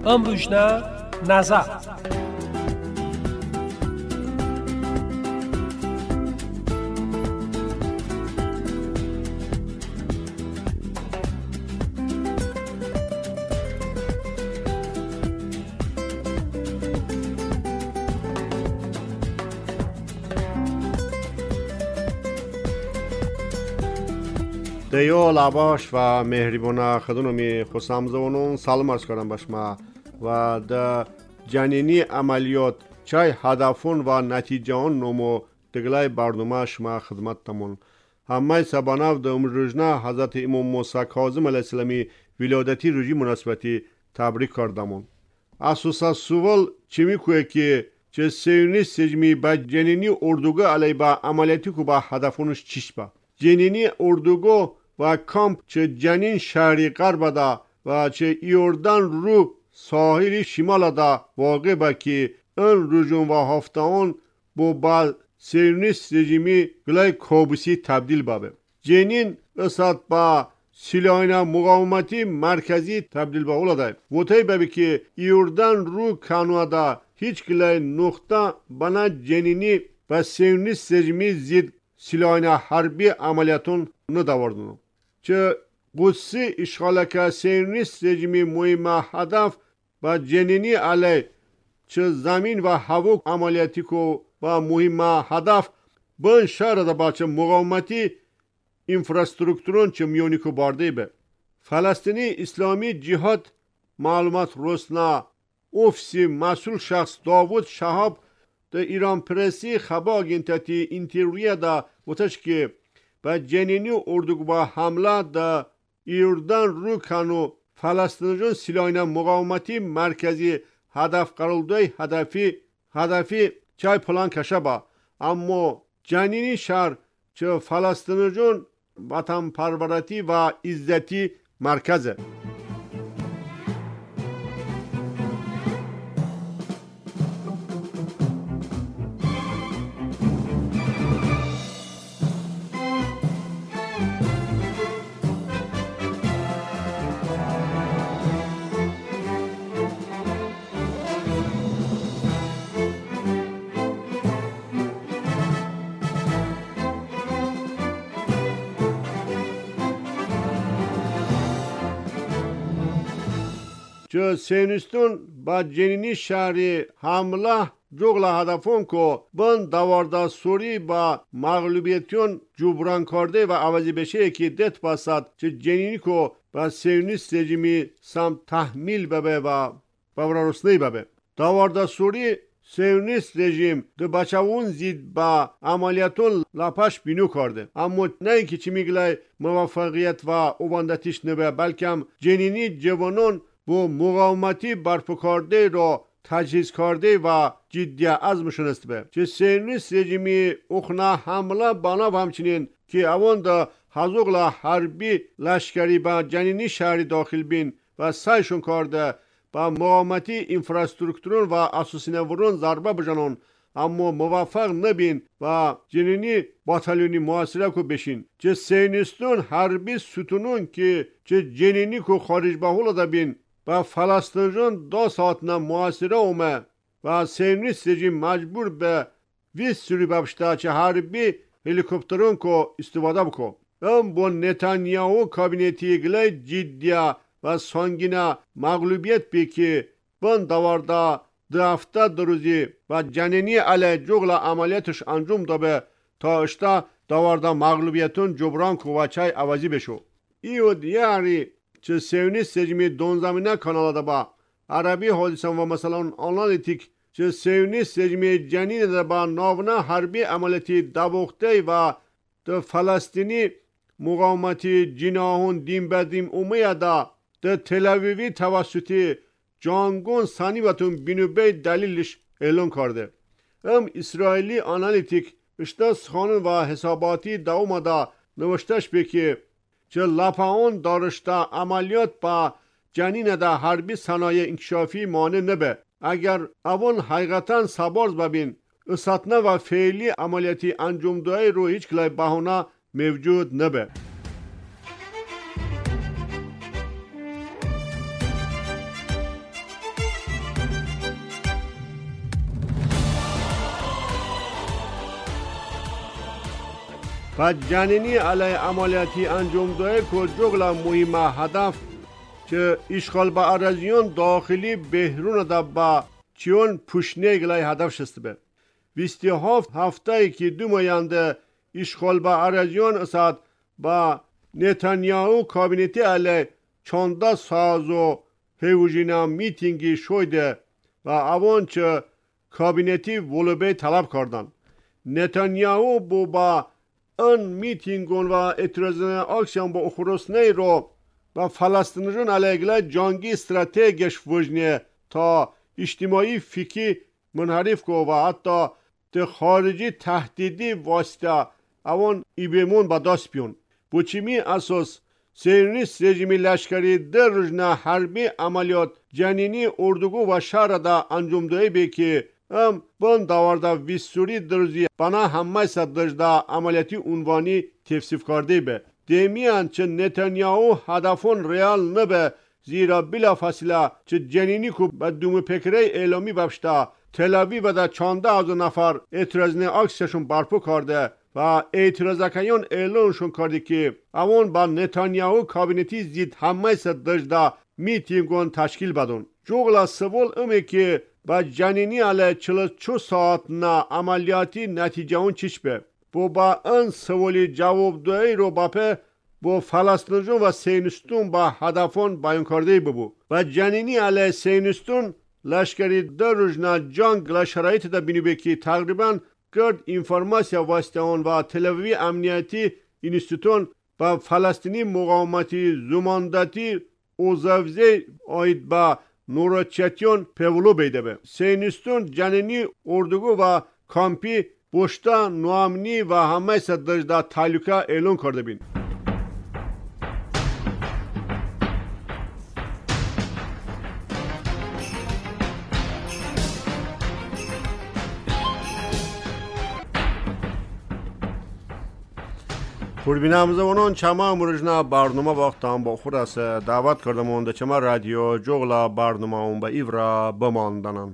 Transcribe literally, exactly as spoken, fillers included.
ام روشنا نظر دیو لباش و مهربان خدونمی خسام زونون سلام عرض کردم به شما و در جنینی عملیات چای هدفون و نتیجه آن نمو دگلای برنامه شما خدمت تمون همه سبانه در امروزنا حضرت امام موسی کاظم علیه السلامی ولادتی روزی مناسبتی تبریک کردمون. اساسا سوال چی میگه که چه سیونی سجمی با جنینی اردوگاه علیه با عملیاتی که با هدفونش چیش با جنینی اردوگاه و کامپ چه جنین شهری غرب دا و چه یوردان رو ساحل شمال دا واقع با که این رجوم و هفته آن با با سیونیست رژیمی گلای کابوسی تبدیل بابه. جنین اصاد با سلاحین مقاومتی مرکزی تبدیل با اولاده. وطای بابی که یوردان رو کانوا دا هیچ گلای نقطه بنا جنینی و سیونیست رژیمی زید سلاحین حربی عملیاتون نداوردن. چه قدسی اشغال که سیونیست رژیمی مهم هدف و جنینی علیه چه زمین و هوا عملیاتی کو و مهم هدف بن شهر دا با چه مقاومتی انفراسترکتورون چه میونی کو بارده به فلسطینی اسلامی جهاد معلومات روسنا افسی مسئول شخص داوود شهاب دا ایران پرسی خبا گنتتی انترویه دا وطش که با جنینی اردوگاه با حمله دا ایردان رو کنو فلسطینیان سلاحین مقاومتی مرکزی هدف قرار دای هدفی هدفی چای پلان کشه با اما جنینی شهر چه فلسطینیان وطن پرورتی و عزتی مرکزه. چه سیونیستون با جنینی شهری حمله جغل هدفون که بند دوارده سوری با مغلوبیتون جبران کرده و عوضی بشه که دت باسد چه جنینی که با سیونیست رژیمی سم تحمیل ببه و بابرا رسنی ببه دوارده سوری سیونیست رژیم دو بچهون زید با عملیاتون لپش بینو کرده اما نه اینکه چی میگلای موفقیت و اوباندتیش نبه بلکه جنینی جوانون با مقاومتی برپا کرده را تجهیز کرده و جدی عزمشون است به چه سیونیست رژیمی اخنا حمله بنا و همچنین که اوان دا حزوغل حربی لشکری با جنینی شهری داخل بین و سایشون کرده با مقاومتی انفراسترکتورون و اساسینورون ضربه بجنون اما موفق نبین و جنینی باتالیونی محاصره کو بشین چه سیونیستون حربی ستونون که چه جنینی کو خارج به هولا دا بین و فلسطینیان دو ساعتنا محاصره اومه و سیونیست رژیم مجبور به ویس سوری ببشته چه حربی هلیکوپترون کو استفاده بکو ام با نتانیاهو کابینتی گلی جدیه و سانگینه مغلوبیت بی که بند دوارده دو هفته دو روزی و جنینی علیه جغل عملیاتش انجام دابه تا اشتا دوارده مغلوبیتون جبران کو و چای عوضی بشو ایو دیاری چه سیونیست رژیمی دون زمینه کانالا با عربی حادثان و مثلا آنالیتیک چه سیونیست رژیمی جنین دا با ناونا حربی عملیاتی دوخته و ده فلسطینی مقاومتی جناهون دیم بدیم اومه دا ده تلویوی توسطی جانگون سانی و تون بینوبه دلیلش اعلان کرده ام اسرائیلی آنالیتیک اشتاس خانون و حساباتی دا اومده نوشتش بکی چه لپاون دارشته عملیات با جنین دا حربی صنایع انکشافی مانع نبه اگر اون حقیقتا سبارز ببین اساتنه و فعلی عملیاتی انجام دای رو هیچ کلای بهانه موجود نبه و جنینی علیه عملیاتی انجام داده که جغل مهم هدف که اشغال با اراضیون داخلی بهرون دا با چیون پوشنه گلای هدف شسته به. بیست و هفت هفته که دو ماینده اشغال با اراضیون اساد با نتانیاهو کابینتی علیه چانده ساز و هیوژینا میتینگی شده و اوان چه کابینتی ولوبه طلب کردن. نتانیاهو بو با ان میتینگون و اعتراضن اکسیون با اخروسنه رو و فلسطینیون علیه جنگی استراتژیش وجنه تا اجتماعی فیکی منحرف کو و حتی ده خارجی تهدیدی واسطه اوان ایبمون با دست بیون. بوچیمی اساس سیونیست رژیمی لشکری در رجنا حربی عملیات جنینی اردوگو و شهر دا انجام دهی بی که ام بند داورده ویسوری درزی بنا همه صدرجده عملیاتی عنوانی تفسیف کرده به. دیمیان چه نتانیاهو هدفون ریال نبه زیرا بلا فاصله چه جنینی که به دوم پکره اعلامی ببشته تلاوی و دا چانده از نفر اعتراضنه اکسشون برپو کرده و اعتراضکیان اعلانشون کرده که اوان با نتانیاهو کابینتی زید همه صدرجده میتینگون تشکیل بدون. جوغلا سوال امه که با جنینی علیه چهل و چهار ساعت نه عملیاتی نتیجه اون چیش به. بو با این سوالی جواب دهی رو باپه با فلسطینیون و سینستون با هدفون بیان کرده ببو. و جنینی علیه سینستون لشکری در روزنا جنگ و شرایط دا بینی بکی تقریبا گرد اینفرماسیا واسطه اون و تلویزیون امنیتی اینستیتون با فلسطینی مقاومتی زماندتی اوزاوزه آید با نوراچتیون پولو بیده به. سینستون جنینی اردوگو و کامپی بوشتا نوامنی و همه صدرجده تعلقه اعلان کرده بین. خوربینم زمانان چما مرجنا برنامه وقتم با خود است دعوت کردم اونده چما رادیو جغلا برنامه اون با ایورا بماندنن.